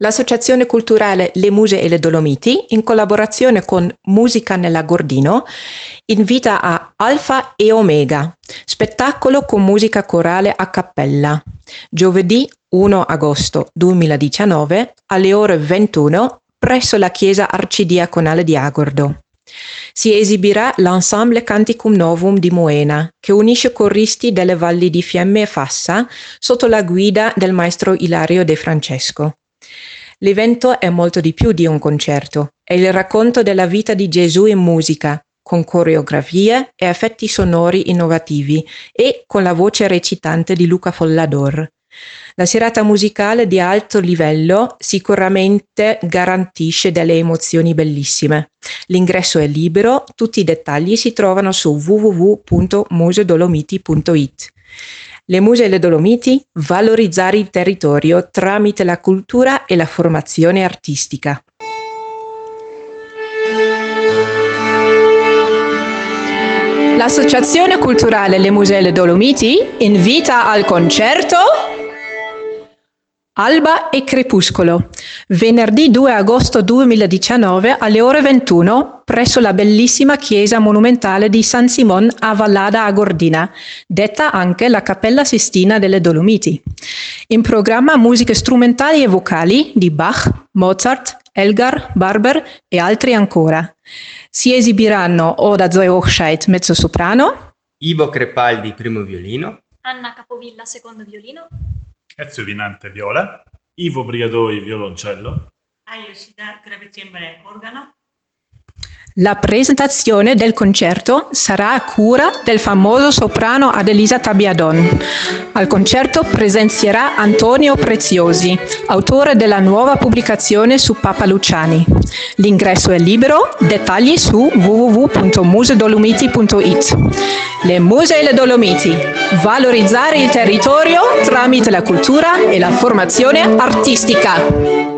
L'associazione culturale Le Muse e le Dolomiti, in collaborazione con Musica nell'Agordino, invita a Alfa e Omega, spettacolo con musica corale a cappella, giovedì 1 agosto 2019 alle ore 21 presso la chiesa arcidiaconale di Agordo. Si esibirà l'Ensemble Canticum Novum di Moena, che unisce coristi delle valli di Fiemme e Fassa sotto la guida del maestro Ilario De Francesco. L'evento è molto di più di un concerto, è il racconto della vita di Gesù in musica, con coreografie e effetti sonori innovativi e con la voce recitante di Luca Follador. La serata musicale di alto livello sicuramente garantisce delle emozioni bellissime. L'ingresso è libero, tutti i dettagli si trovano su www.musedolomiti.it. Le Muse e le Dolomiti, valorizzare il territorio tramite la cultura e la formazione artistica. L'associazione culturale Le Muse e le Dolomiti invita al concerto Alba e Crepuscolo, venerdì 2 agosto 2019 alle ore 21 presso la bellissima chiesa monumentale di San Simon a Vallada Agordina, detta anche la Cappella Sistina delle Dolomiti. In programma musiche strumentali e vocali di Bach, Mozart, Elgar, Barber e altri ancora. Si esibiranno Oda Zoe Hochscheid, mezzosoprano, Ivo Crepaldi, primo violino, Anna Capovilla, secondo violino, Ezio Vinante, viola, Ivo Briadoi, violoncello, Aio Sidar, clavicembalo, organo. La presentazione del concerto sarà a cura del famoso soprano Adelisa Tabiadon. Al concerto presenzierà Antonio Preziosi, autore della nuova pubblicazione su Papa Luciani. L'ingresso è libero, dettagli su www.musedolomiti.it. Le Muse e le Dolomiti, valorizzare il territorio tramite la cultura e la formazione artistica.